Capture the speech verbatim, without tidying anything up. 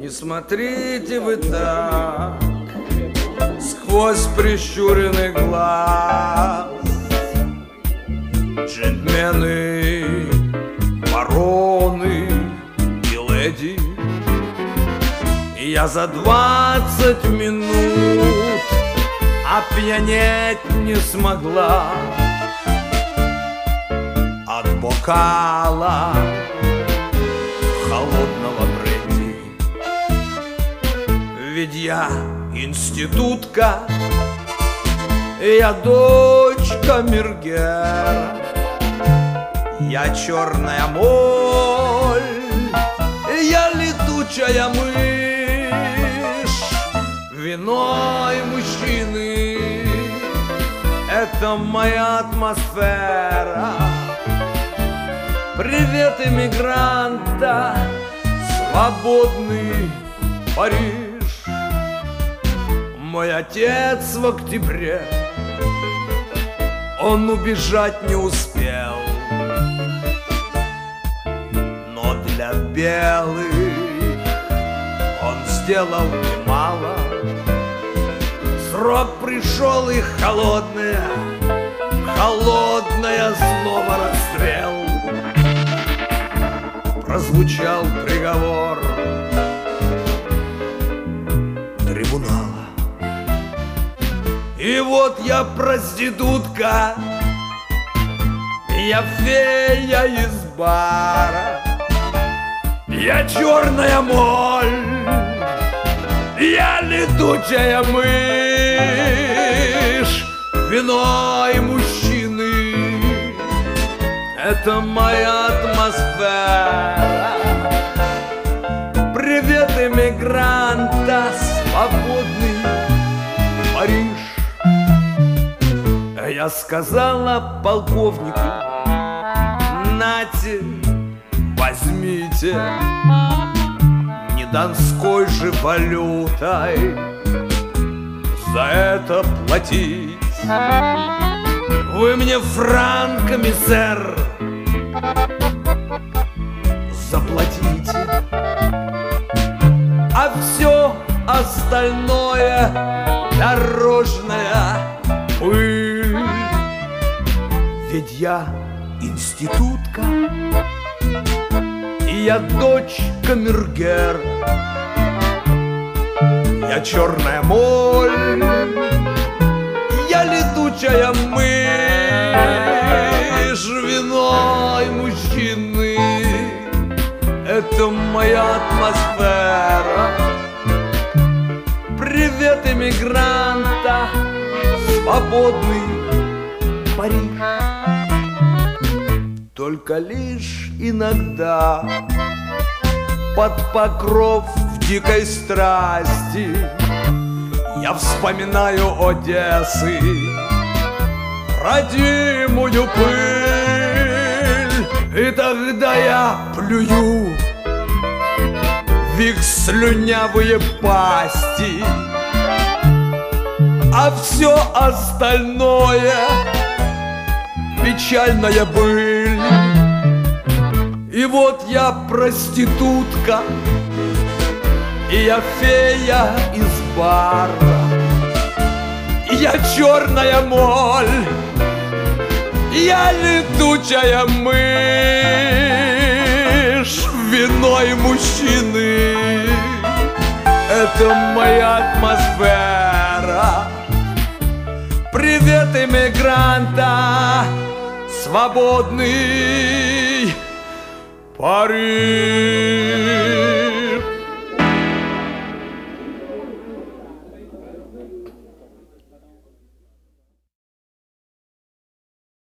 Не смотрите вы так сквозь прищуренный глаз. Джентльмены, бароны и леди, я за двадцать минут опьянеть не смогла от бокала холодного бренди. Ведь я институтка, я дочь камергера, я черная моль, я летучая мышь. Вино и мужчины — это моя атмосфера. Привет, иммигранта, свободный Париж. Мой отец в октябре, он убежать не успел, но для белых он сделал немало. Срок пришел, и холодное, холодное слово расстрел. Прозвучал приговор трибунала. И вот я проститутка, я фея из бара, я черная моль, я летучая мышь. Вино и мужчины — это моя атмосфера. Привет, иммигранта, свободный Париж. Я сказала полковнику: нате, возьмите, не донской же валютой за это платить. Вы мне франками, сэр, заплатите, а все остальное дорожная пыль. Ведь я институтка, и я дочь камергера, я черная моль, я летучая мышь. Вино и мужчины — это моя атмосфера. Привет, иммигранта, свободный Париж. Только лишь иногда под покров дикой страсти я вспоминаю Одессы, родимую пыль. И тогда я плюю в их слюнявые пасти, а все остальное — печальная быль. И вот я проститутка, и я фея из бара, я черная моль, я летучая мышь. Вино и мужчины — это моя атмосфера. Привет, иммигранта, свободный Париж.